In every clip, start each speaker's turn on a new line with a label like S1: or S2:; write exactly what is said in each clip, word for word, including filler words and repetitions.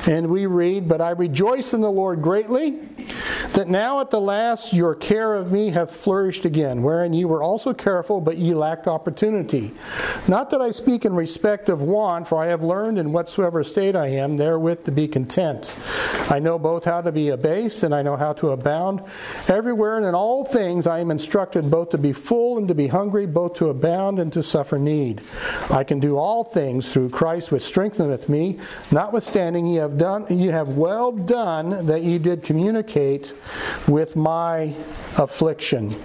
S1: And we read, "But I rejoice in the Lord greatly, that now at the last your care of me hath flourished again, wherein ye were also careful, but ye lacked opportunity. Not that I speak in respect of want, for I have learned in whatsoever state I am, therewith to be content. I know both how to be abased, and I know how to abound. Everywhere and in all things I am instructed both to be full and to be hungry, both to abound and to suffer need. I can do all things through Christ which strengtheneth me. Notwithstanding, ye have done, ye have well done that ye did communicate with my affliction."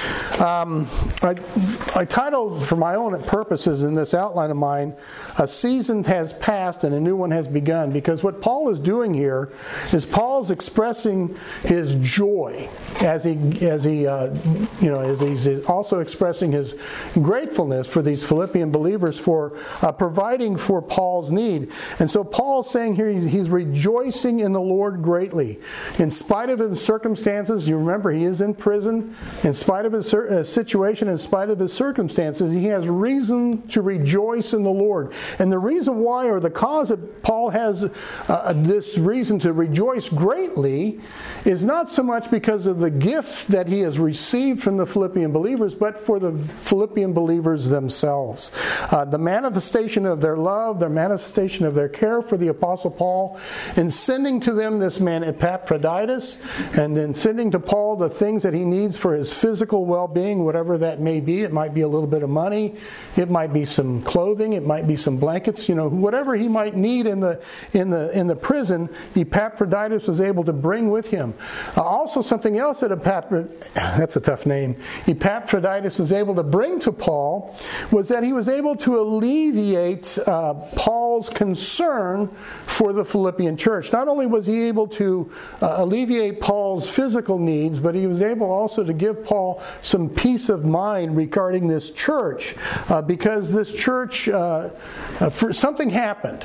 S1: Um, I, I titled, for my own purposes in this outline of mine, "A season has passed and a new one has begun," because what Paul is doing here is Paul is expressing his joy as he, as he, uh, you know, as he's also expressing his gratefulness for these Philippian believers for uh, providing for Paul's need. And so Paul is saying here he's, he's rejoicing in the Lord greatly, in spite of his circumstances. You remember he is in prison. In spite of his uh, situation, in spite of his circumstances, he has reason to rejoice in the Lord. And the reason why, or the cause that Paul has uh, this reason to rejoice greatly, is not so much because of the gift that he has received from the Philippian believers, but for the Philippian believers themselves. Uh, the manifestation of their love, their manifestation of their care for the Apostle Paul, in sending to them this man Epaphroditus, and in sending to Paul the things that he needs for his physical well-being, whatever that may be. It might be a little bit of money, it might be some clothing, it might be some blankets, you know, whatever he might need in the in the in the prison, Epaphroditus was able to bring with him. Uh, also, something else that Epaphroditus, that's a tough name, Epaphroditus was able to bring to Paul was that he was able to alleviate uh, Paul's concern for the Philippian church. Not only was he able to uh, alleviate Paul's physical needs, but he was able also to give Paul some peace of mind regarding this church, uh, because this church, uh, uh, for, something happened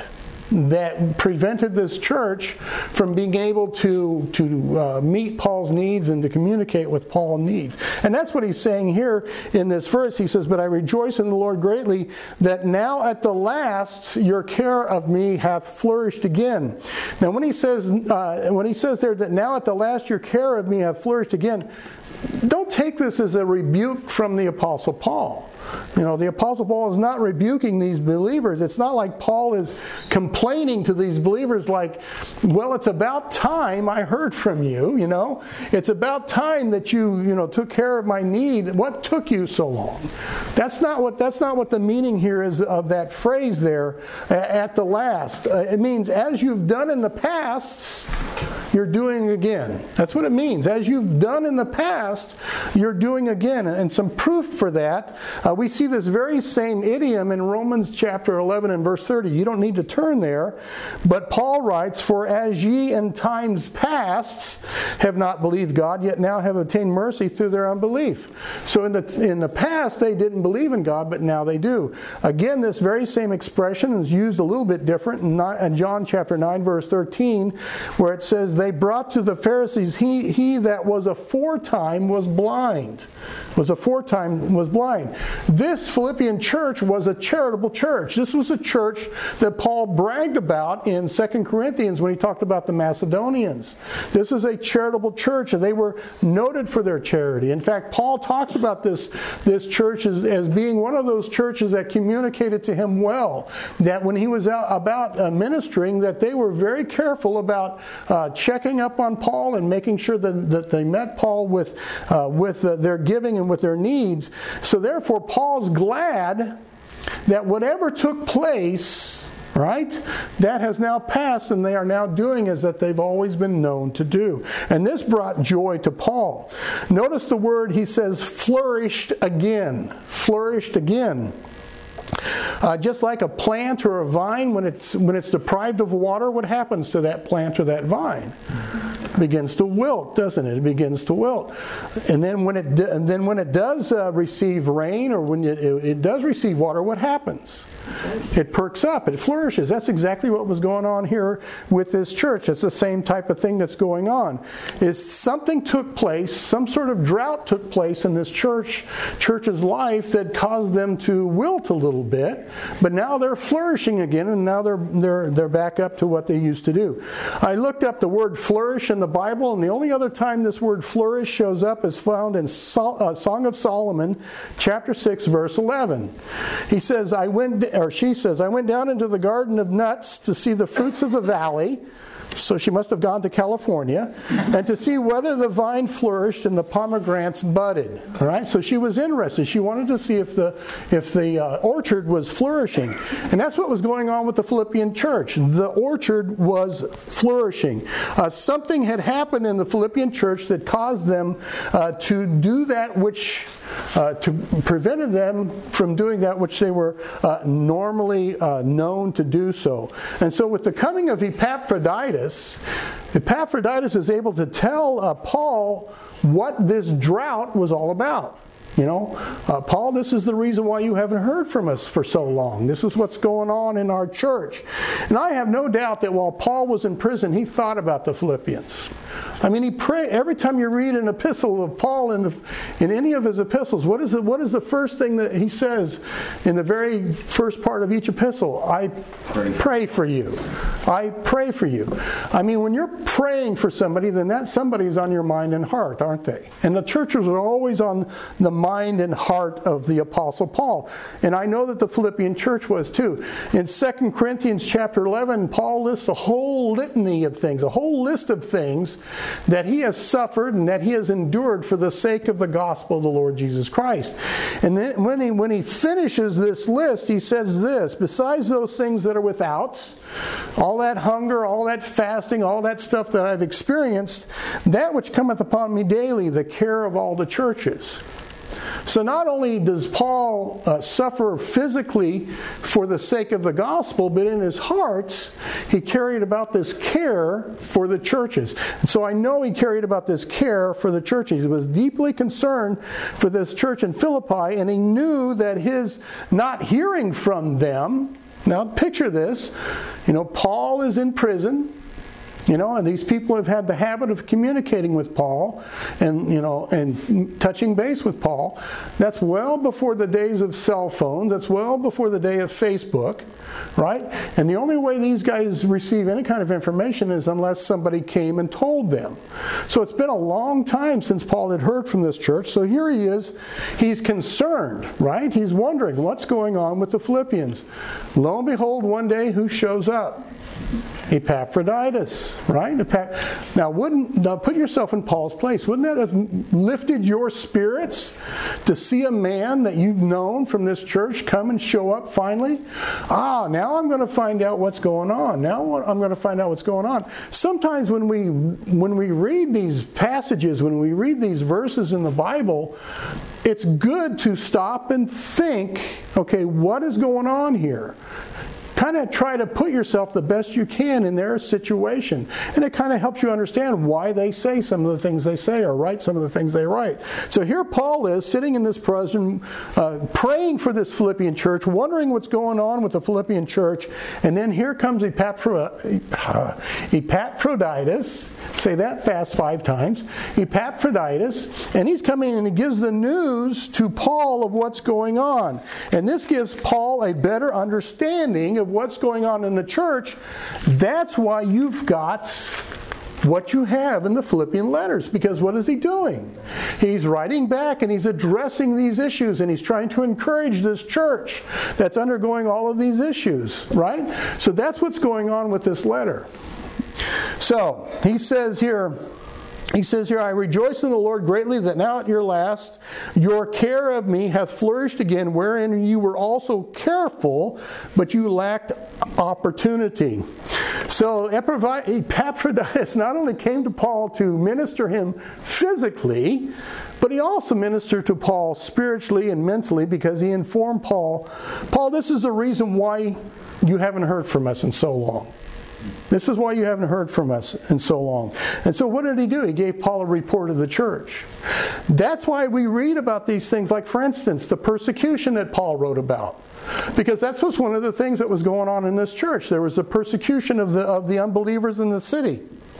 S1: that prevented this church from being able to to uh, meet Paul's needs and to communicate with Paul's needs. And that's what he's saying here in this verse. He says, "But I rejoice in the Lord greatly, that now at the last your care of me hath flourished again." Now when he says uh, when he says there that now at the last your care of me hath flourished again, don't take this as a rebuke from the Apostle Paul. You know, the Apostle Paul is not rebuking these believers. It's not like Paul is complaining to these believers like, well, it's about time I heard from you, you know. It's about time that you, you know, took care of my need. What took you so long? That's not what that's not what the meaning here is of that phrase there, at the last. Uh, it means as you've done in the past, you're doing again. That's what it means. As you've done in the past, you're doing again. And some proof for that, uh, we see this very same idiom in Romans chapter eleven and verse thirty. You don't need to turn there, but Paul writes, "For as ye in times past have not believed God, yet now have obtained mercy through their unbelief." So in the in the past they didn't believe in God, but now they do. Again, this very same expression is used a little bit different in John chapter nine verse thirteen, where it says, "They brought to the Pharisees he he that was aforetime was blind." Was aforetime was blind. This Philippian church was a charitable church. This was a church that Paul bragged about in Second Corinthians when he talked about the Macedonians. This was a charitable church, and they were noted for their charity. In fact, Paul talks about this, this church as, as being one of those churches that communicated to him well, that when he was out about uh, ministering, that they were very careful about uh, checking up on Paul and making sure that, that they met Paul with, uh, with uh, their giving and with their needs. So therefore, Paul's glad that whatever took place, right, that has now passed, and they are now doing as that they've always been known to do. And this brought joy to Paul. Notice the word, he says, flourished again. Flourished again. Uh, just like a plant or a vine, when it's when it's deprived of water, what happens to that plant or that vine? begins to wilt, doesn't it? It begins to wilt. And then when it, do, and then when it does uh, receive rain, or when it, it does receive water, what happens? It perks up, it flourishes. That's exactly what was going on here with this church. It's the same type of thing that's going on. Is something took place, some sort of drought took place in this church, church's life that caused them to wilt a little bit, but now they're flourishing again, and now they're they're they're back up to what they used to do. I looked up the word flourish in the Bible, and the only other time this word flourish shows up is found in Sol- uh, Song of Solomon, chapter six, verse eleven. He says, I went or she says, I went down into the garden of nuts to see the fruits of the valley. So she must have gone to California, and to see whether the vine flourished and the pomegranates budded. All right, so she was interested. She wanted to see if the if the uh, orchard was flourishing, and that's what was going on with the Philippian church. The orchard was flourishing. Uh, something had happened in the Philippian church that caused them uh, to do that which. Uh, to prevented them from doing that which they were uh, normally uh, known to do so. And so with the coming of Epaphroditus, Epaphroditus is able to tell uh, Paul what this drought was all about. You know, uh, Paul, this is the reason why you haven't heard from us for so long. This is what's going on in our church. And I have no doubt that while Paul was in prison, he thought about the Philippians. I mean, he prayed every time you read an epistle of Paul in the in any of his epistles. What is the what is the first thing that he says in the very first part of each epistle? I pray, pray for you. I pray for you. I mean, when you're praying for somebody, then that somebody is on your mind and heart, aren't they? And the churches are always on the mind and heart of the Apostle Paul, and I know that the Philippian church was too. In Second Corinthians chapter eleven, Paul lists a whole litany of things, a whole list of things that he has suffered and that he has endured for the sake of the gospel of the Lord Jesus Christ. And then when he, when he finishes this list, he says this, besides those things that are without, all that hunger, all that fasting, all that stuff that I've experienced, that which cometh upon me daily, the care of all the churches. So not only does Paul uh, suffer physically for the sake of the gospel, but in his heart, he carried about this care for the churches. And so I know he carried about this care for the churches. He was deeply concerned for this church in Philippi, and he knew that his not hearing from them, now picture this, you know, Paul is in prison. You know, and these people have had the habit of communicating with Paul and, you know, and touching base with Paul. That's well before the days of cell phones. That's well before the day of Facebook, right? And the only way these guys receive any kind of information is unless somebody came and told them. So it's been a long time since Paul had heard from this church. So here he is. He's concerned, right? He's wondering what's going on with the Philippians. Lo and behold, one day, who shows up? Epaphroditus, right? Now, wouldn't now put yourself in Paul's place. Wouldn't that have lifted your spirits to see a man that you've known from this church come and show up finally? Ah, now I'm going to find out what's going on. Now I'm going to find out what's going on. Sometimes when we when we read these passages, when we read these verses in the Bible, it's good to stop and think, okay, what is going on here? Kind of try to put yourself the best you can in their situation. And it kind of helps you understand why they say some of the things they say or write some of the things they write. So here Paul is sitting in this prison, uh, praying for this Philippian church, wondering what's going on with the Philippian church. And then here comes Epaphroditus. Say that fast five times. Epaphroditus. And he's coming and he gives the news to Paul of what's going on. And this gives Paul a better understanding of what's going on in the church. That's why you've got what you have in the Philippian letters. Because what is he doing? He's writing back and he's addressing these issues and he's trying to encourage this church that's undergoing all of these issues, right? So that's what's going on with this letter. So he says here, He says here, I rejoice in the Lord greatly that now at your last your care of me hath flourished again, wherein you were also careful, but you lacked opportunity. So Epaphroditus not only came to Paul to minister him physically, but he also ministered to Paul spiritually and mentally, because he informed Paul, Paul, this is the reason why you haven't heard from us in so long. This is why you haven't heard from us in so long. And so what did he do? He gave Paul a report of the church. That's why we read about these things, like, for instance, the persecution that Paul wrote about. Because that's was one of the things that was going on in this church. There was the persecution of the of the unbelievers in the city.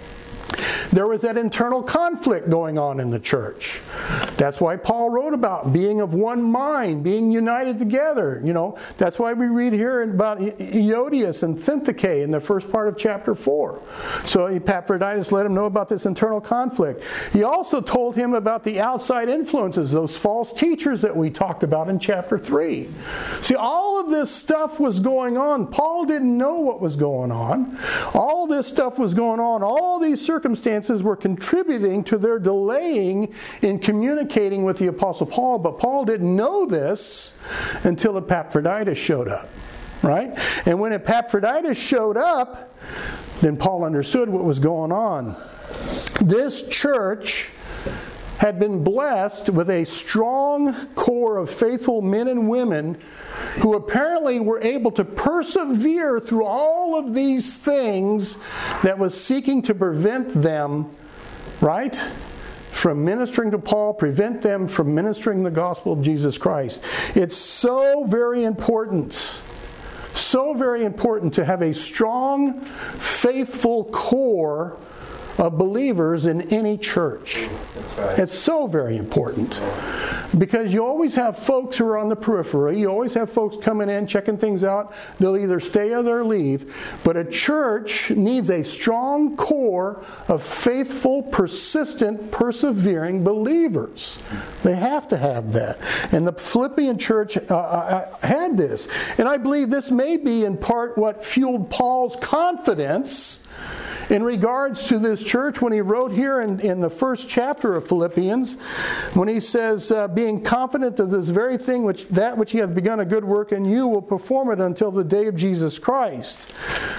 S1: There was that internal conflict going on in the church. That's why Paul wrote about being of one mind, being united together. You know, that's why we read here about Euodias and Syntyche in the first part of chapter four. So Epaphroditus let him know about this internal conflict. He also told him about the outside influences, those false teachers that we talked about in chapter three. See, all of this stuff was going on. Paul didn't know what was going on. All this stuff was going on. All these circumstances were contributing to their delaying in communicating with the Apostle Paul, but Paul didn't know this until Epaphroditus showed up, right? And when Epaphroditus showed up, then Paul understood what was going on. This church had been blessed with a strong core of faithful men and women who apparently were able to persevere through all of these things that was seeking to prevent them, right, from ministering to Paul, prevent them from ministering the gospel of Jesus Christ. It's so very important, so very important to have a strong, faithful core of believers in any church. That's right. It's so very important. Because you always have folks who are on the periphery. You always have folks coming in, checking things out. They'll either stay or they'll leave. But a church needs a strong core of faithful, persistent, persevering believers. They have to have that. And the Philippian church uh, had this. And I believe this may be in part what fueled Paul's confidence in regards to this church when he wrote here in, in the first chapter of Philippians, when he says, uh, being confident of this very thing, which that which he hath begun a good work in you will perform it until the day of Jesus Christ.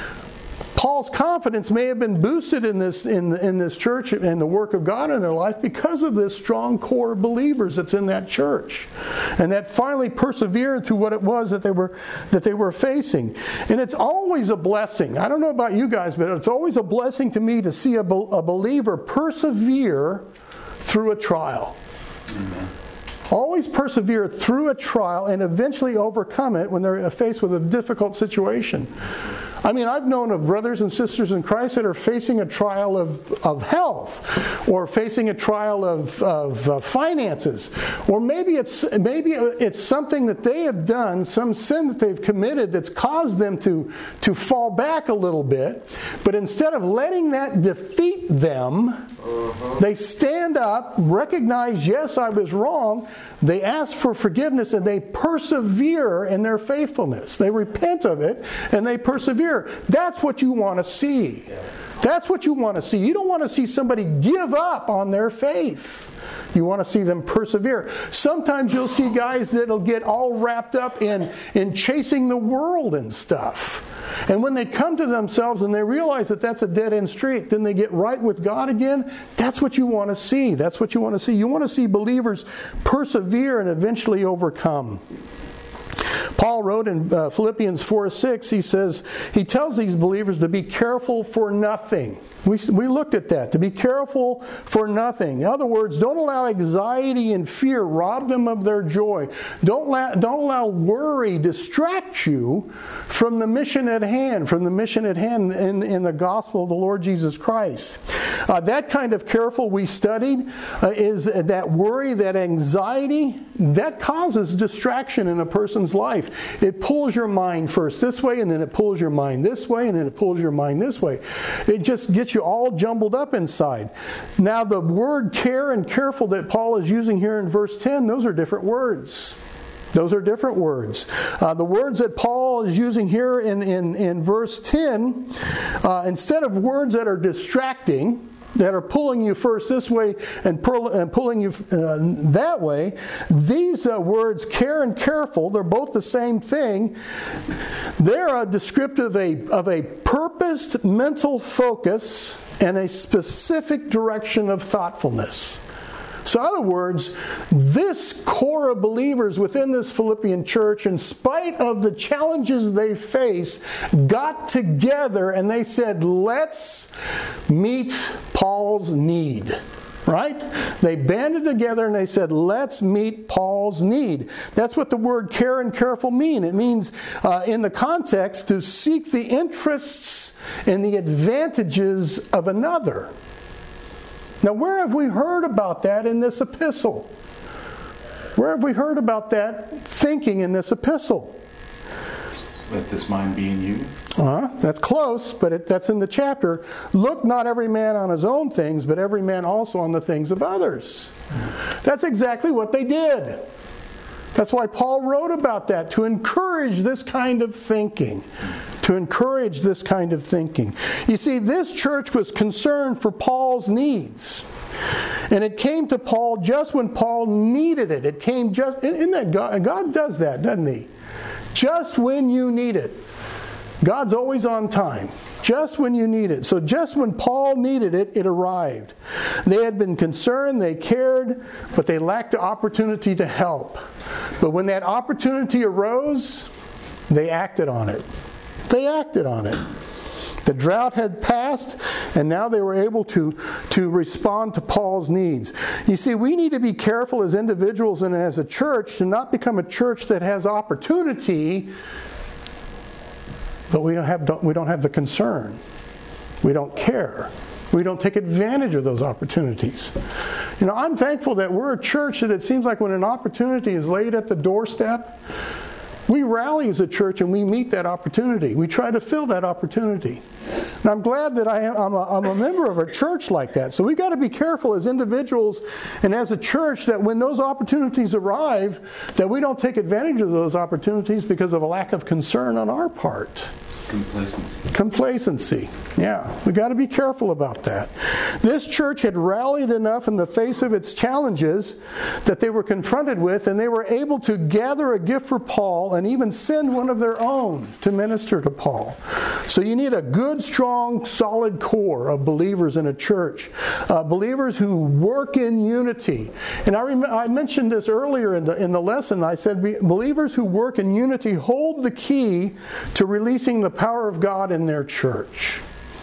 S1: Paul's confidence may have been boosted in this in, in this church and the work of God in their life because of this strong core of believers that's in that church, and that finally persevered through what it was that they were that they were facing. And it's always a blessing. I don't know about you guys, but it's always a blessing to me to see a, a believer persevere through a trial. Amen. Always persevere through a trial and eventually overcome it when they're faced with a difficult situation. I mean, I've known of brothers and sisters in Christ that are facing a trial of, of health, or facing a trial of, of uh, finances, or maybe it's maybe it's something that they have done, some sin that they've committed that's caused them to, to fall back a little bit. But instead of letting that defeat them, uh-huh. they stand up, recognize, yes, I was wrong. They ask for forgiveness and they persevere in their faithfulness. They repent of it and they persevere. That's what you want to see. That's what you want to see. You don't want to see somebody give up on their faith. You want to see them persevere. Sometimes you'll see guys that'll get all wrapped up in, in chasing the world and stuff. And when they come to themselves and they realize that that's a dead-end street, then they get right with God again. That's what you want to see. That's what you want to see. You want to see believers persevere and eventually overcome. Paul wrote in uh, Philippians four six, he says, he tells these believers to be careful for nothing. We, we looked at that, to be careful for nothing. In other words, don't allow anxiety and fear rob them of their joy. Don't, la- don't allow worry distract you from the mission at hand, from the mission at hand in, in the gospel of the Lord Jesus Christ. Uh, that kind of careful we studied uh, is that worry, that anxiety, that causes distraction in a person's life. It pulls your mind first this way, and then it pulls your mind this way, and then it pulls your mind this way. It just gets you all jumbled up inside. Now, the word care and careful that Paul is using here in verse ten, those are different words. Those are different words. Uh, the words that Paul is using here in, in, in verse ten, uh, instead of words that are distracting, that are pulling you first this way and, pull, and pulling you uh, that way, these uh, words, care and careful, they're both the same thing. They're a descriptive of a, of a purposed mental focus and a specific direction of thoughtfulness. So in other words, this core of believers within this Philippian church, in spite of the challenges they face, got together and they said, let's meet Paul's need. Right? They banded together and they said, let's meet Paul's need. That's what the word care and careful mean. It means, uh, in the context, to seek the interests and the advantages of another. Now, where have we heard about that in this epistle? Where have we heard about that thinking in this epistle?
S2: Let this mind be in you.
S1: Uh, that's close, but it, that's in the chapter. Look not every man on his own things, but every man also on the things of others. That's exactly what they did. That's why Paul wrote about that, to encourage this kind of thinking. To encourage this kind of thinking. You see, this church was concerned for Paul's needs. And it came to Paul just when Paul needed it. It came just, isn't that God? God does that, doesn't He? Just when you need it. God's always on time. Just when you need it. So just when Paul needed it, it arrived. They had been concerned, they cared, but they lacked the opportunity to help. But when that opportunity arose, they acted on it. They acted on it. The drought had passed, and now they were able to, to respond to Paul's needs. You see, we need to be careful as individuals and as a church to not become a church that has opportunity, but we don't have, don't, we don't have the concern. We don't care. We don't take advantage of those opportunities. You know, I'm thankful that we're a church that it seems like when an opportunity is laid at the doorstep, we rally as a church and we meet that opportunity. We try to fill that opportunity. And I'm glad that I am, I'm, a, I'm a member of a church like that. So we've got to be careful as individuals and as a church that when those opportunities arrive, that we don't take advantage of those opportunities because of a lack of concern on our part.
S2: Complacency.
S1: Complacency. Yeah, we got to be careful about that. This church had rallied enough in the face of its challenges that they were confronted with, and they were able to gather a gift for Paul and even send one of their own to minister to Paul. So you need a good, strong, solid core of believers in a church. Uh, believers who work in unity. And I, rem- I mentioned this earlier in the, in the lesson. I said believers who work in unity hold the key to releasing the power of God in their church.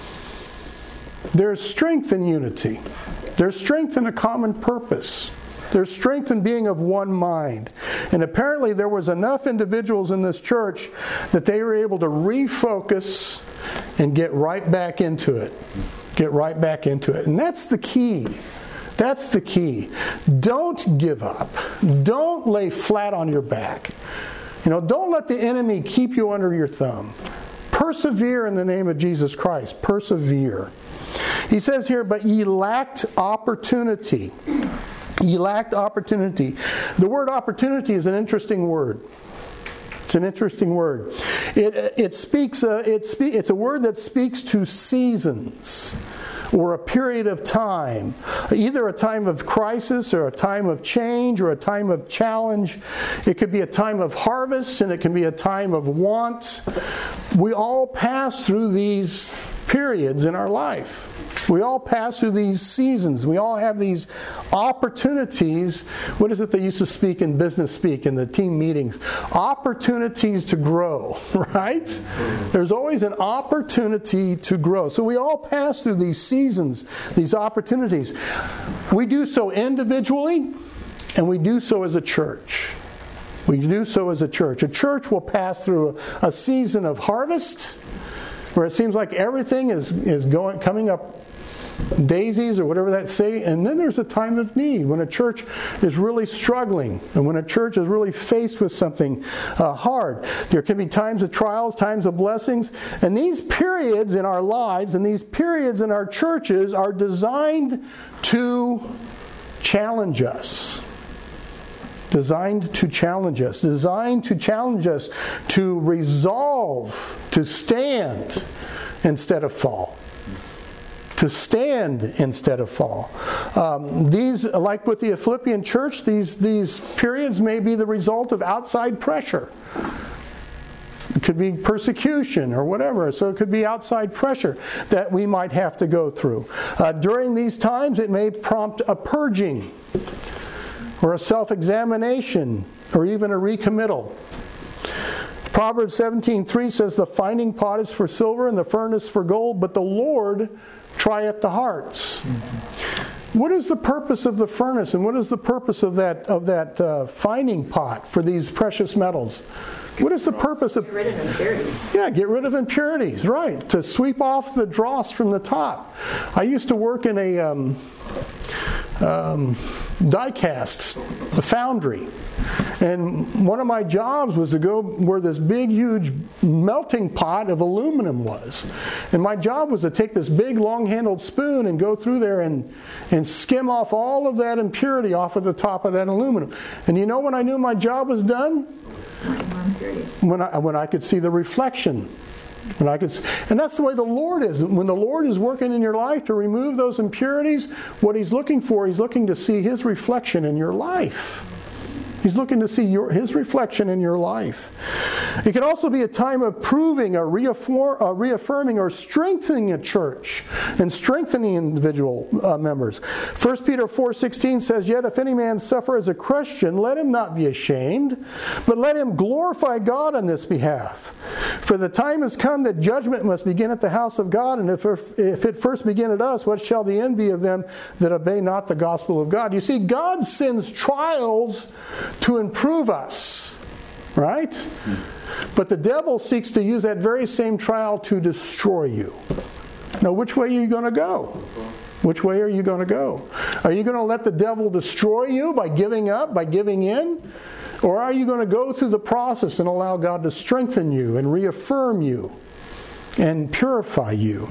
S1: There's strength in unity. There's strength in a common purpose. There's strength in being of one mind. And apparently there was enough individuals in this church that they were able to refocus and get right back into it. Get right back into it. And that's the key. That's the key. Don't give up. Don't lay flat on your back. You know, don't let the enemy keep you under your thumb. Persevere in the name of Jesus Christ. Persevere. He says here, but ye lacked opportunity. Ye lacked opportunity. The word opportunity is an interesting word. It's an interesting word. It it speaks. Uh, it spe- It's a word that speaks to seasons or a period of time, either a time of crisis or a time of change or a time of challenge. It could be a time of harvest and it can be a time of want. We all pass through these periods in our life. We all pass through these seasons. We all have these opportunities. What is it they used to speak in business speak in the team meetings? Opportunities to grow, right? There's always an opportunity to grow. So we all pass through these seasons, these opportunities. We do so individually, and we do so as a church. We do so as a church. A church will pass through a, a season of harvest, where it seems like everything is, is going coming up daisies or whatever that say, and then there's a time of need when a church is really struggling and when a church is really faced with something uh, hard. There can be times of trials, times of blessings, and these periods in our lives and these periods in our churches are designed to challenge us. Designed to challenge us. Designed to challenge us to resolve, to stand instead of fall. To stand instead of fall. Um, these, like with the Philippian church, these, these periods may be the result of outside pressure. could be persecution or whatever. So it could be outside pressure that we might have to go through. Uh, during these times, it may prompt a purging or a self-examination or even a recommittal. Proverbs seventeen three says, the finding pot is for silver and the furnace for gold, but the Lord trieth the hearts. Mm-hmm. What is the purpose of the furnace, and what is the purpose of that of that uh, finding pot for these precious metals? What is the purpose of...
S3: Get rid of impurities.
S1: Yeah, get rid of impurities, right. To sweep off the dross from the top. I used to work in a um, um, die cast, the foundry. And one of my jobs was to go where this big, huge melting pot of aluminum was. And my job was to take this big, long-handled spoon and go through there and, and skim off all of that impurity off of the top of that aluminum. And you know when I knew my job was done? When I, when I could see the reflection. When I could see, and that's the way the Lord is. When the Lord is working in your life to remove those impurities, what He's looking for, He's looking to see His reflection in your life. He's looking to see your, His reflection in your life. It can also be a time of proving, or reaffirm, uh, reaffirming, or strengthening a church and strengthening individual uh, members. First Peter four sixteen says, yet if any man suffer as a Christian, let him not be ashamed, but let him glorify God on this behalf. For the time has come that judgment must begin at the house of God, and if, if it first begin at us, what shall the end be of them that obey not the gospel of God? You see, God sends trials to improve us, right? But the devil seeks to use that very same trial to destroy you. Now, which way are you going to go? Which way are you going to go? Are you going to let the devil destroy you by giving up, by giving in? Or are you going to go through the process and allow God to strengthen you and reaffirm you and purify you?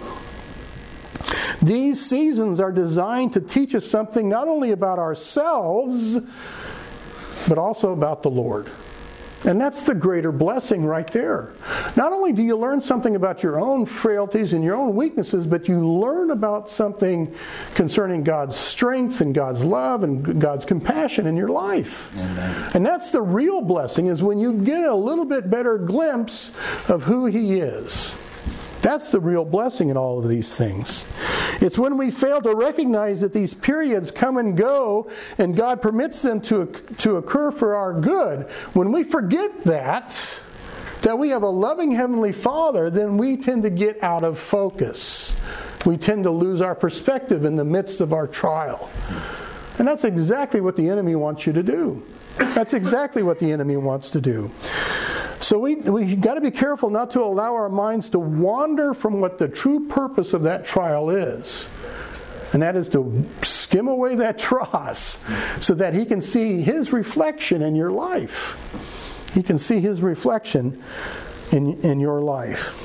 S1: These seasons are designed to teach us something not only about ourselves, but also about the Lord. And that's the greater blessing right there. Not only do you learn something about your own frailties and your own weaknesses, but you learn about something concerning God's strength and God's love and God's compassion in your life. Amen. And that's the real blessing, is when you get a little bit better glimpse of who He is. That's the real blessing in all of these things. It's when we fail to recognize that these periods come and go and God permits them to, to occur for our good. When we forget that, that we have a loving Heavenly Father, then we tend to get out of focus. We tend to lose our perspective in the midst of our trial. And that's exactly what the enemy wants you to do. That's exactly what the enemy wants to do. So we we got to be careful not to allow our minds to wander from what the true purpose of that trial is. And that is to skim away that dross so that He can see His reflection in your life. He can see His reflection in, in your life.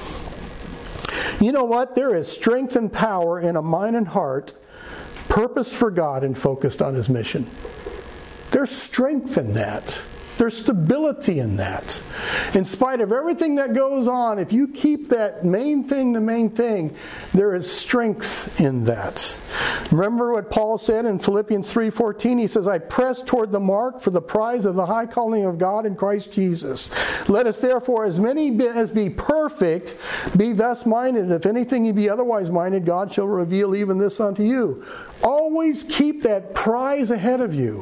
S1: You know what? There is strength and power in a mind and heart purposed for God and focused on His mission. There's strength in that. There's stability in that. In spite of everything that goes on, if you keep that main thing the main thing, there is strength in that. Remember what Paul said in Philippians three fourteen? He says, I press toward the mark for the prize of the high calling of God in Christ Jesus. Let us therefore, as many as be perfect, be thus minded. If anything ye be otherwise minded, God shall reveal even this unto you. Always keep that prize ahead of you.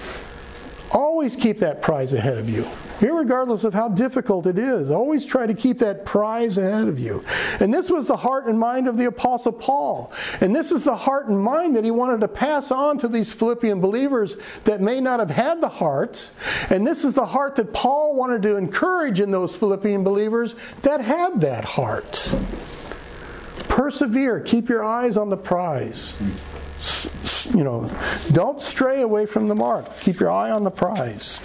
S1: Always keep that prize ahead of you, irregardless of how difficult it is. Always try to keep that prize ahead of you. And this was the heart and mind of the Apostle Paul. And this is the heart and mind that he wanted to pass on to these Philippian believers that may not have had the heart. And this is the heart that Paul wanted to encourage in those Philippian believers that had that heart. Persevere. Keep your eyes on the prize. You know, don't stray away from the mark. Keep your eye on the prize.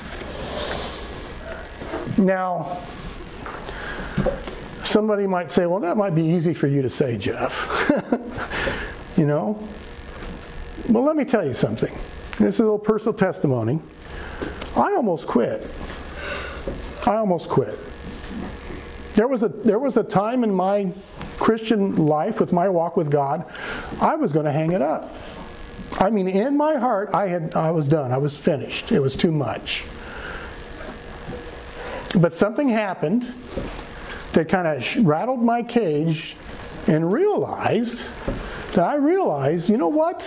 S1: Now, somebody might say, well, that might be easy for you to say, Jeff. You know? Well, let me tell you something. This is a little personal testimony. I almost quit. I almost quit. There was a there was a time in my Christian life, with my walk with God, I was going to hang it up. I mean, in my heart, I had I was done. I was finished. It was too much. But something happened that kind of rattled my cage and realized that I realized, you know what?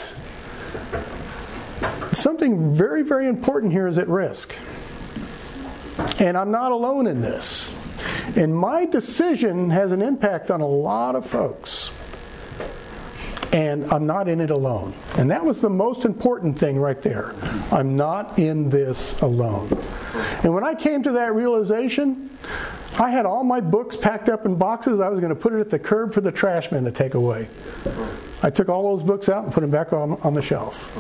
S1: Something very, very important here is at risk. And I'm not alone in this. And my decision has an impact on a lot of folks. And I'm not in it alone. And that was the most important thing right there. I'm not in this alone. And when I came to that realization, I had all my books packed up in boxes. I was going to put it at the curb for the trash man to take away. I took all those books out and put them back on, on the shelf.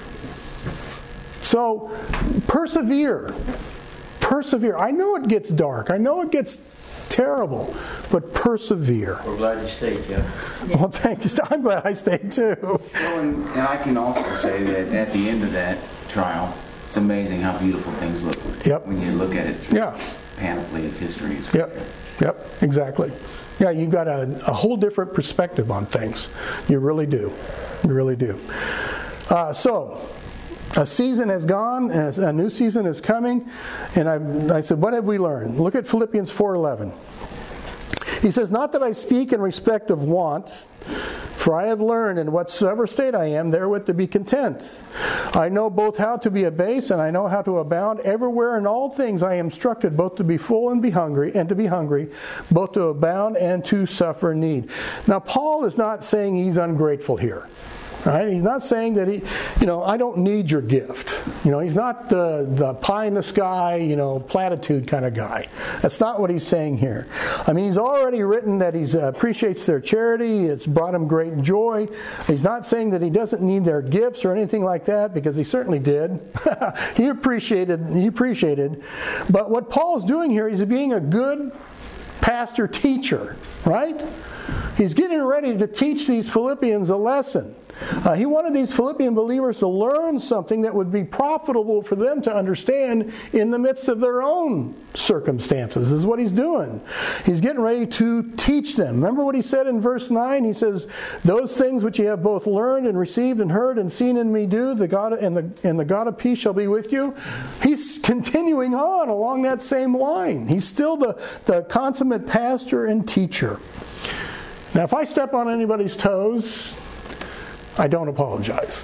S1: So, persevere. Persevere. I know it gets dark. I know it gets terrible, but persevere.
S3: We're glad you stayed, Jeff.
S1: Well, thank you. I'm glad I stayed too.
S4: Well, and, and I can also say that at the end of that trial, it's amazing how beautiful things look.
S1: Yep.
S4: When you look at it through
S1: Yeah.
S4: the panoply of history.
S1: Yep. Yep. Exactly. Yeah, you've got a, a whole different perspective on things. You really do. You really do. Uh, so, a season has gone, and a new season is coming. And I, I said, what have we learned? Look at Philippians four eleven. He says, not that I speak in respect of want, for I have learned in whatsoever state I am, therewith to be content. I know both how to be abased, and I know how to abound. Everywhere in all things I am instructed both to be full and be hungry, and to be hungry, both to abound and to suffer need. Now, Paul is not saying he's ungrateful here. Right? He's not saying that he, you know, I don't need your gift. You know, he's not the, the pie in the sky, you know, platitude kind of guy. That's not what he's saying here. I mean, he's already written that he uh, appreciates their charity. It's brought him great joy. He's not saying that he doesn't need their gifts or anything like that, because he certainly did. he appreciated, he appreciated. But what Paul's doing here, he's being a good pastor teacher, right? He's getting ready to teach these Philippians a lesson. Uh, he wanted these Philippian believers to learn something that would be profitable for them to understand in the midst of their own circumstances, is what he's doing. He's getting ready to teach them. Remember what he said in verse nine? He says, those things which you have both learned and received and heard and seen in me do, the God and the, and the God of peace shall be with you. He's continuing on along that same line. He's still the, the consummate pastor and teacher. Now, if I step on anybody's toes, I don't apologize.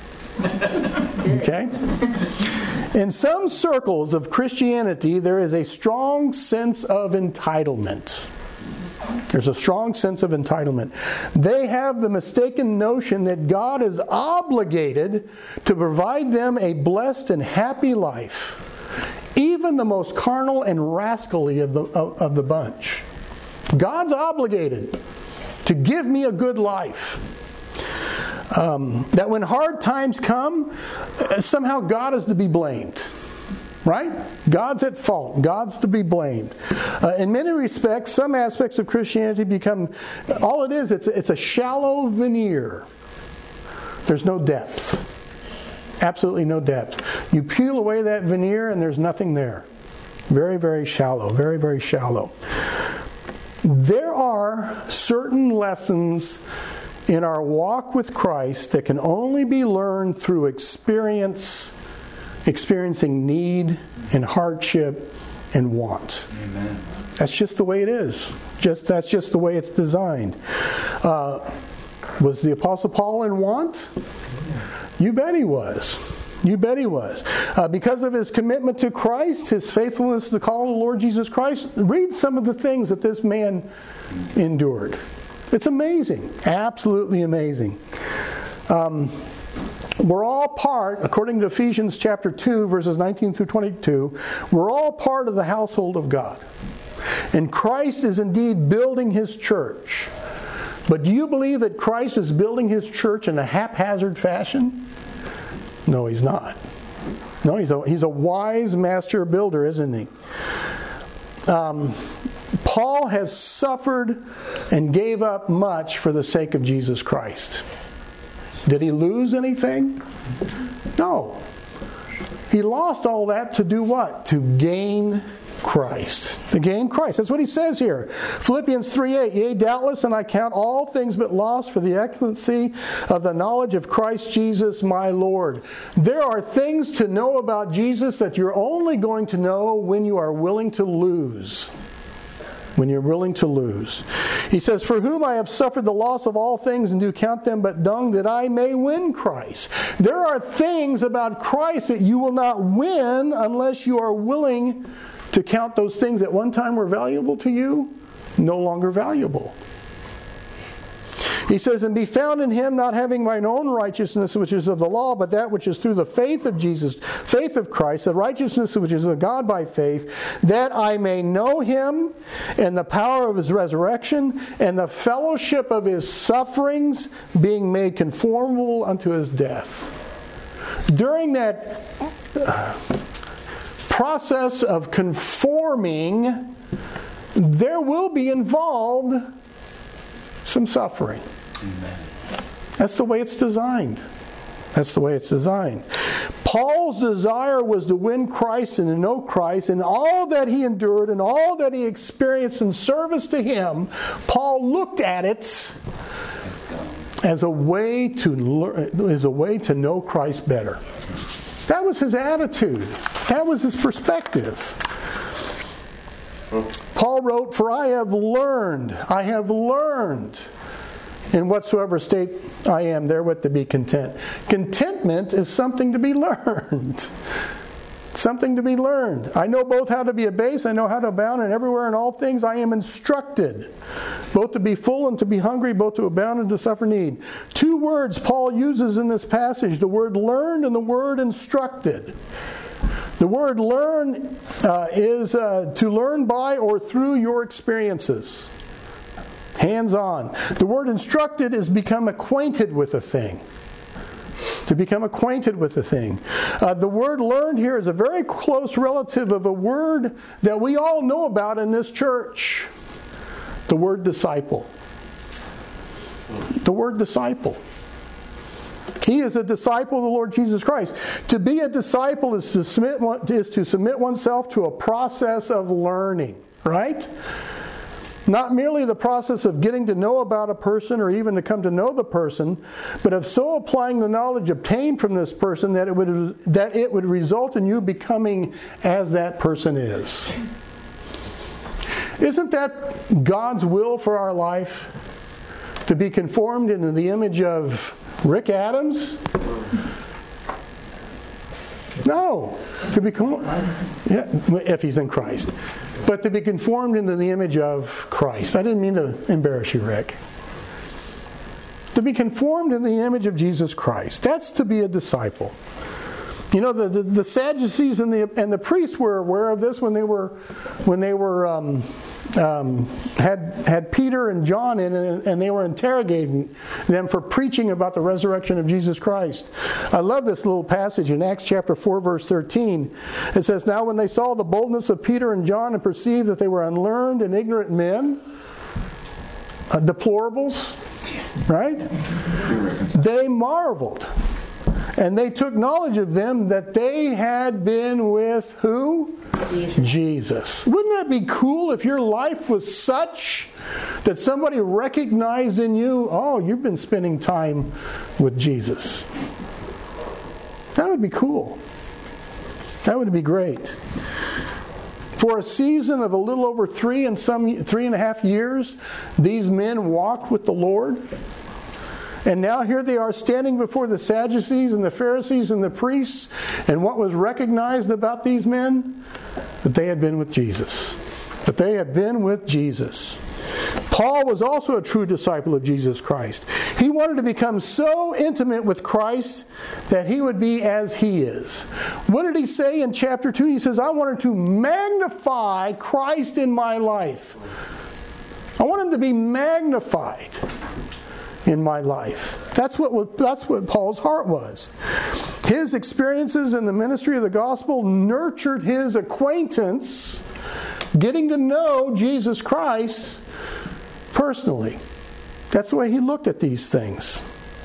S1: Okay? In some circles of Christianity, there is a strong sense of entitlement. There's a strong sense of entitlement. They have the mistaken notion that God is obligated to provide them a blessed and happy life, even the most carnal and rascally of the, of, of the bunch. God's obligated to give me a good life. Um, that when hard times come, somehow God is to be blamed. Right? God's at fault. God's to be blamed. Uh, in many respects, some aspects of Christianity become, all it is, it's, it's a shallow veneer. There's no depth. Absolutely no depth. You peel away that veneer and there's nothing there. Very, very shallow. Very, very shallow. There are certain lessons in our walk with Christ that can only be learned through experience, experiencing need and hardship and want.
S4: Amen.
S1: That's just the way it is. Just that's just the way it's designed. Uh, was the Apostle Paul in want? You bet he was. You bet he was. Uh, because of his commitment to Christ, his faithfulness to the call of the Lord Jesus Christ, read some of the things that this man endured. It's amazing. Absolutely amazing. Um, we're all part, according to Ephesians chapter two, verses nineteen through twenty-two, we're all part of the household of God. And Christ is indeed building his church. But do you believe that Christ is building his church in a haphazard fashion? No, he's not. No, he's a, he's a wise master builder, isn't he? Um, Paul has suffered and gave up much for the sake of Jesus Christ. Did he lose anything? No. He lost all that to do what? To gain Christ. To gain Christ. That's what he says here. Philippians three eight, yea, doubtless, and I count all things but loss for the excellency of the knowledge of Christ Jesus my Lord. There are things to know about Jesus that you're only going to know when you are willing to lose. when you're willing to lose. He says, for whom I have suffered the loss of all things and do count them but dung, that I may win Christ. There are things about Christ that you will not win unless you are willing to count those things that one time were valuable to you, no longer valuable. He says, and be found in him, not having mine own righteousness, which is of the law, but that which is through the faith of Jesus, faith of Christ, the righteousness which is of God by faith, that I may know him and the power of his resurrection and the fellowship of his sufferings, being made conformable unto his death. During that process of conforming, there will be involved some suffering. Amen. That's the way it's designed. That's the way it's designed. Paul's desire was to win Christ and to know Christ, and all that he endured and all that he experienced in service to him, Paul looked at it as a way to learn, as a way to know Christ better. That was his attitude. That was his perspective. Paul wrote, for I have learned, I have learned in whatsoever state I am therewith to be content. Contentment is something to be learned. Something to be learned. I know both how to be abased, I know how to abound, and everywhere in all things I am instructed, both to be full and to be hungry, both to abound and to suffer need. Two words Paul uses in this passage, the word learned and the word instructed. The word learn uh, is uh, to learn by or through your experiences. Hands-on. The word instructed is become acquainted with a thing. To become acquainted with a thing. Uh, the word learned here is a very close relative of a word that we all know about in this church. The word disciple. The word disciple. He is a disciple of the Lord Jesus Christ. To be a disciple is to submit, is to submit oneself to a process of learning, right? Not merely the process of getting to know about a person or even to come to know the person, but of so applying the knowledge obtained from this person that it would, that it would result in you becoming as that person is. Isn't that God's will for our life? To be conformed into the image of Rick Adams? No. To become, yeah, if he's in Christ. But to be conformed into the image of Christ. I didn't mean to embarrass you, Rick. To be conformed in the image of Jesus Christ. That's to be a disciple. You know, the, the, the Sadducees and the and the priests were aware of this when they were when they were um, um, had had Peter and John in, and, and they were interrogating them for preaching about the resurrection of Jesus Christ. I love this little passage in Acts chapter four, verse thirteen. It says, "Now when they saw the boldness of Peter and John and perceived that they were unlearned and ignorant men, uh, deplorables, right? They marveled." And they took knowledge of them that they had been with who?
S5: Jesus.
S1: Jesus. Wouldn't that be cool if your life was such that somebody recognized in you, oh, you've been spending time with Jesus? That would be cool. That would be great. For a season of a little over three and some three and a half years, these men walked with the Lord. And now here they are standing before the Sadducees and the Pharisees and the priests. And what was recognized about these men? That they had been with Jesus. That they had been with Jesus. Paul was also a true disciple of Jesus Christ. He wanted to become so intimate with Christ that he would be as he is. What did he say in chapter two? He says, I wanted to magnify Christ in my life. I want him to be magnified in my life. That's what that's what Paul's heart was. His experiences in the ministry of the gospel nurtured his acquaintance, getting to know Jesus Christ personally. That's the way he looked at these things.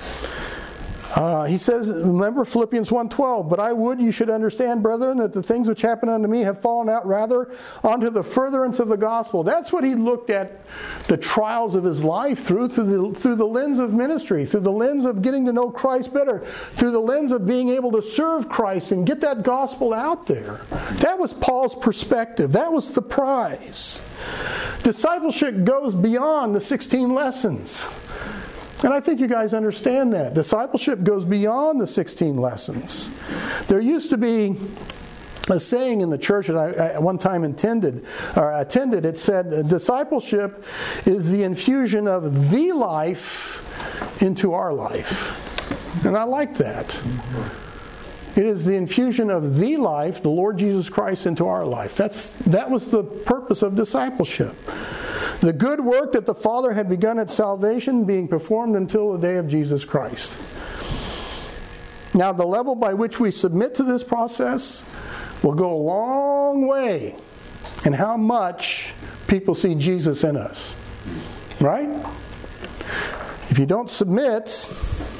S1: Uh, he says, remember Philippians one twelve, but I would you should understand, brethren, that the things which happened unto me have fallen out rather unto the furtherance of the gospel. That's what he looked at the trials of his life through, through the, through the lens of ministry, through the lens of getting to know Christ better, through the lens of being able to serve Christ and get that gospel out there. That was Paul's perspective. That was the prize. Discipleship goes beyond the sixteen lessons. And I think you guys understand that. Discipleship goes beyond the sixteen lessons. There used to be a saying in the church that I, I one time intended or attended. It said, discipleship is the infusion of the life into our life. And I like that. It is the infusion of the life, the Lord Jesus Christ, into our life. That's that was the purpose of discipleship. The good work that the Father had begun at salvation being performed until the day of Jesus Christ. Now, the level by which we submit to this process will go a long way in how much people see Jesus in us. Right? If you don't submit,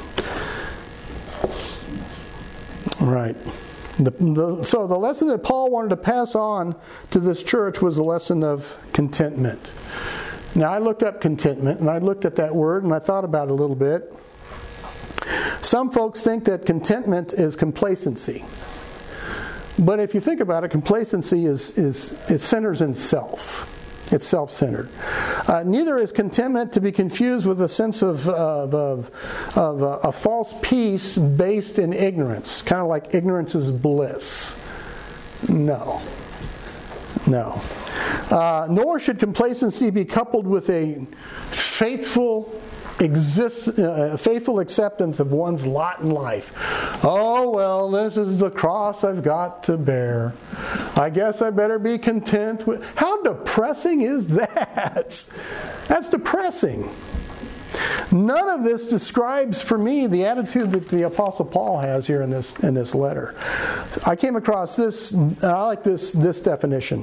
S1: right. The, the, so the lesson that Paul wanted to pass on to this church was the lesson of contentment. Now, I looked up contentment, and I looked at that word, and I thought about it a little bit. Some folks think that contentment is complacency. But if you think about it, complacency is, is it centers in self. It's self-centered. Uh, neither is contentment to be confused with a sense of, of, of, of a, a false peace based in ignorance. Kind of like ignorance is bliss. No. No. Uh, nor should complacency be coupled with a faithful exist, uh, faithful acceptance of one's lot in life. Oh, well, this is the cross I've got to bear. I guess I better be content with... How depressing is that? That's depressing. None of this describes for me the attitude that the Apostle Paul has here in this in this letter. I came across this, and I like this, this definition.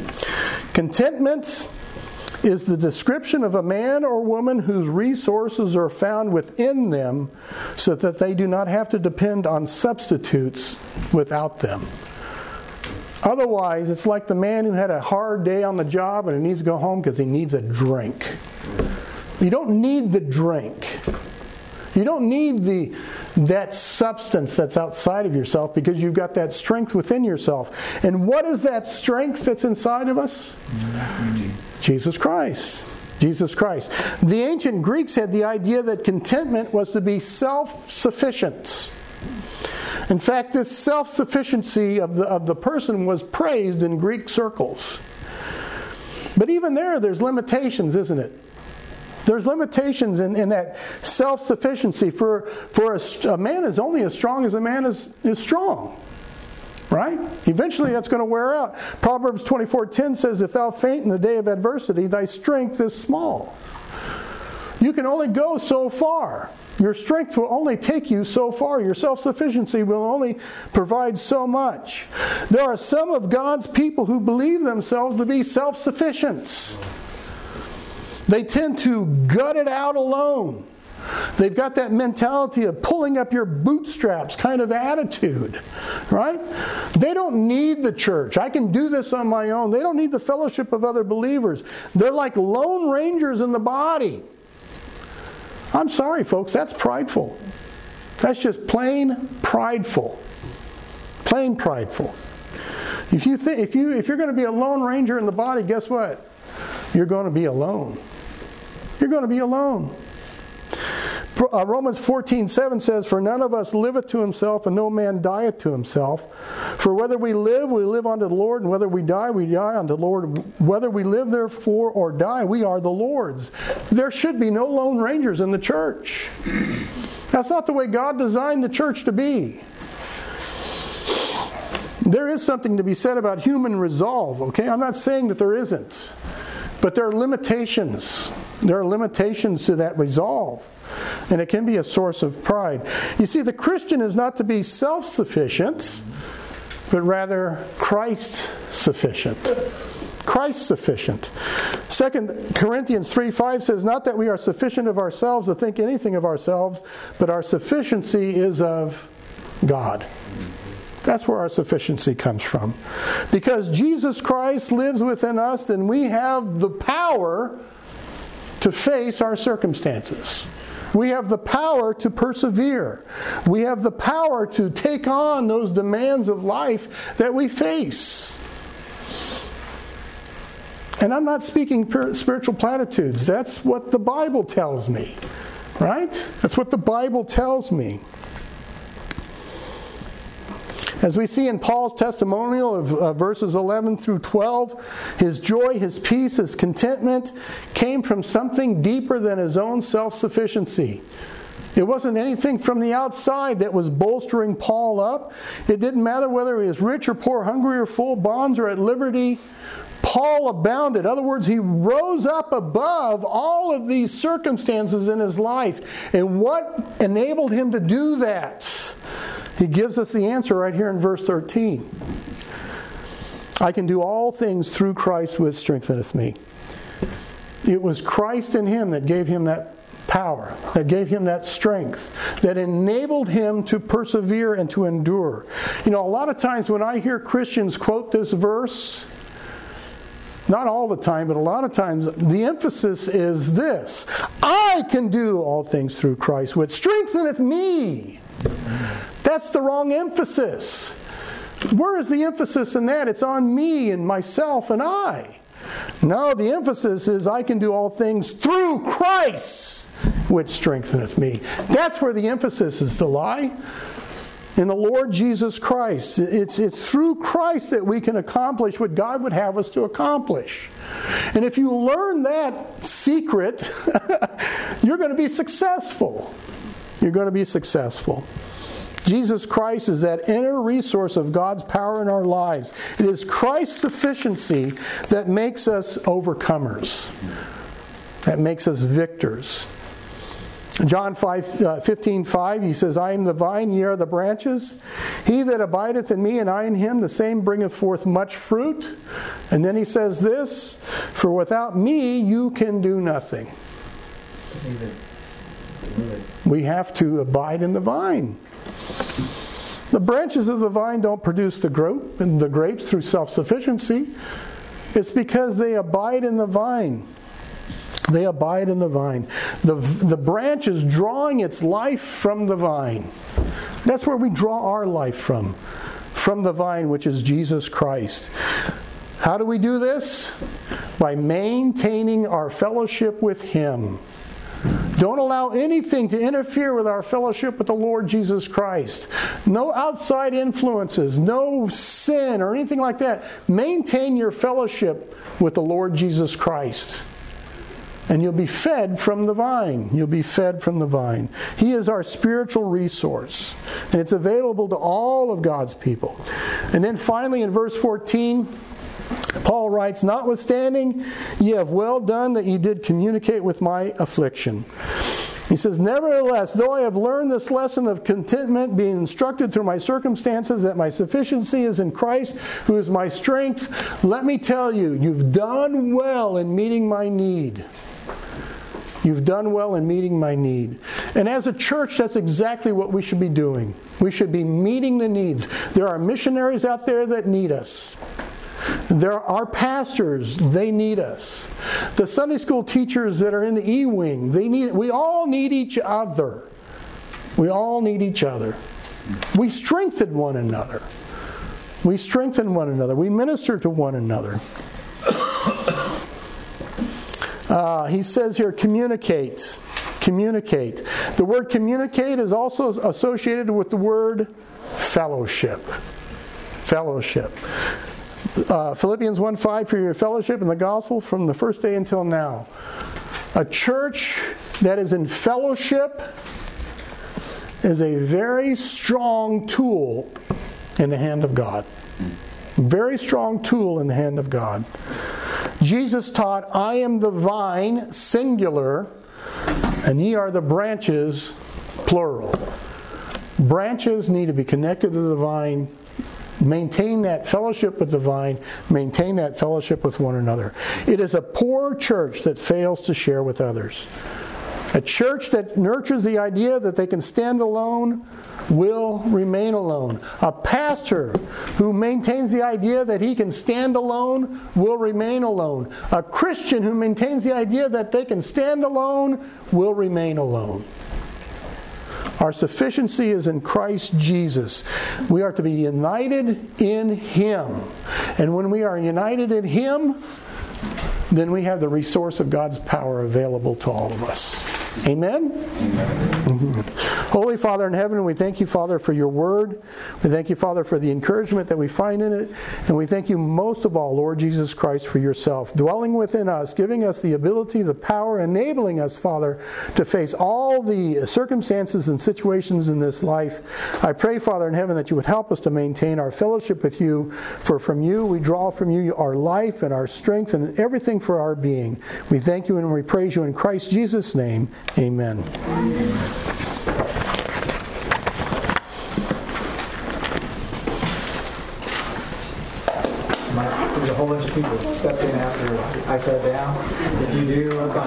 S1: Contentment is the description of a man or woman whose resources are found within them so that they do not have to depend on substitutes without them. Otherwise, it's like the man who had a hard day on the job and he needs to go home because he needs a drink. You don't need the drink. You don't need the that substance that's outside of yourself because you've got that strength within yourself. And what is that strength that's inside of us? Jesus Christ. Jesus Christ. The ancient Greeks had the idea that contentment was to be self-sufficient. In fact, this self-sufficiency of the, of the person was praised in Greek circles. But even there, there's limitations, isn't it? There's limitations in, in that self-sufficiency. For, for a, a man is only as strong as a man is, is strong. Right? Eventually that's going to wear out. Proverbs twenty-four ten says, if thou faint in the day of adversity, thy strength is small. You can only go so far. Your strength will only take you so far. Your self-sufficiency will only provide so much. There are some of God's people who believe themselves to be self-sufficient. They tend to gut it out alone. They've got that mentality of pulling up your bootstraps kind of attitude, right? They don't need the church. I can do this on my own. They don't need the fellowship of other believers. They're like lone rangers in the body. I'm sorry, folks, that's prideful. That's just plain prideful. Plain prideful. If you think, if you if you're going to be a lone ranger in the body, guess what? You're going to be alone. You're going to be alone. Uh, Romans fourteen seven says, for none of us liveth to himself, and no man dieth to himself. For whether we live, we live unto the Lord, and whether we die, we die unto the Lord. Whether we live therefore or die, we are the Lord's. There should be no lone rangers in the church. That's not the way God designed the church to be. There is something to be said about human resolve, okay? I'm not saying that there isn't. But there are limitations. There are limitations to that resolve. And it can be a source of pride. You see, the Christian is not to be self-sufficient, but rather Christ-sufficient. Christ-sufficient. Second Corinthians three five says, not that we are sufficient of ourselves to think anything of ourselves, but our sufficiency is of God. That's where our sufficiency comes from. Because Jesus Christ lives within us, then we have the power to face our circumstances. We have the power to persevere. We have the power to take on those demands of life that we face. And I'm not speaking per- spiritual platitudes. That's what the Bible tells me. Right? That's what the Bible tells me. As we see in Paul's testimonial of uh, verses eleven through twelve, his joy, his peace, his contentment came from something deeper than his own self-sufficiency. It wasn't anything from the outside that was bolstering Paul up. It didn't matter whether he was rich or poor, hungry or full, bonds or at liberty. Paul abounded. In other words, he rose up above all of these circumstances in his life. And what enabled him to do that? He gives us the answer right here in verse thirteen. I can do all things through Christ which strengtheneth me. It was Christ in him that gave him that power, that gave him that strength, that enabled him to persevere and to endure. You know, a lot of times when I hear Christians quote this verse, not all the time, but a lot of times, the emphasis is this: I can do all things through Christ which strengtheneth me. That's the wrong emphasis. Where is the emphasis in that? It's on me and myself and I. No, the emphasis is I can do all things through Christ which strengtheneth me. That's where the emphasis is to lie. In the Lord Jesus Christ. It's, it's through Christ that we can accomplish what God would have us to accomplish. And if you learn that secret, you're going to be successful. You're going to be successful. Jesus Christ is that inner resource of God's power in our lives. It is Christ's sufficiency that makes us overcomers, that makes us victors. John fifteen five, he says, I am the vine, ye are the branches. He that abideth in me, and I in him, the same bringeth forth much fruit. And then he says this, for without me you can do nothing. We have to abide in the vine. The branches of the vine don't produce the grape and the grapes through self-sufficiency. It's because they abide in the vine. They abide in the vine. The, the branch is drawing its life from the vine. That's where we draw our life from. From the vine, which is Jesus Christ. How do we do this? By maintaining our fellowship with Him. Don't allow anything to interfere with our fellowship with the Lord Jesus Christ. No outside influences, no sin or anything like that. Maintain your fellowship with the Lord Jesus Christ. And you'll be fed from the vine. You'll be fed from the vine. He is our spiritual resource. And it's available to all of God's people. And then finally in verse fourteen, Paul writes, notwithstanding, ye have well done that ye did communicate with my affliction. He says, nevertheless, though I have learned this lesson of contentment, being instructed through my circumstances, that my sufficiency is in Christ, who is my strength, let me tell you, you've done well in meeting my need. You've done well in meeting my need. And as a church, that's exactly what we should be doing. We should be meeting the needs. There are missionaries out there that need us. There are pastors, they need us. The Sunday school teachers that are in the E-wing, they need. We all need each other. We all need each other. We strengthen one another. We strengthen one another. We minister to one another. Uh, he says here, communicate. Communicate. The word communicate is also associated with the word fellowship. Fellowship. Uh, Philippians one five, for your fellowship in the gospel from the first day until now. A church that is in fellowship is a very strong tool in the hand of God. Very strong tool in the hand of God. Jesus taught, I am the vine, singular, and ye are the branches, plural. Branches need to be connected to the vine. Maintain that fellowship with the vine. Maintain that fellowship with one another. It is a poor church that fails to share with others. A church that nurtures the idea that they can stand alone will remain alone. A pastor who maintains the idea that he can stand alone will remain alone. A Christian who maintains the idea that they can stand alone will remain alone. Our sufficiency is in Christ Jesus. We are to be united in Him. And when we are united in Him, then we have the resource of God's power available to all of us. Amen? Amen. Holy Father in heaven, we thank you, Father, for your word. We thank you, Father, for the encouragement that we find in it. And we thank you most of all, Lord Jesus Christ, for yourself, dwelling within us, giving us the ability, the power, enabling us, Father, to face all the circumstances and situations in this life. I pray, Father in heaven, that you would help us to maintain our fellowship with you, for from you we draw from you our life and our strength and everything for our being. We thank you and we praise you in Christ Jesus' name. Amen.
S5: There's a whole bunch of people stepped in after I sat down. If you do look on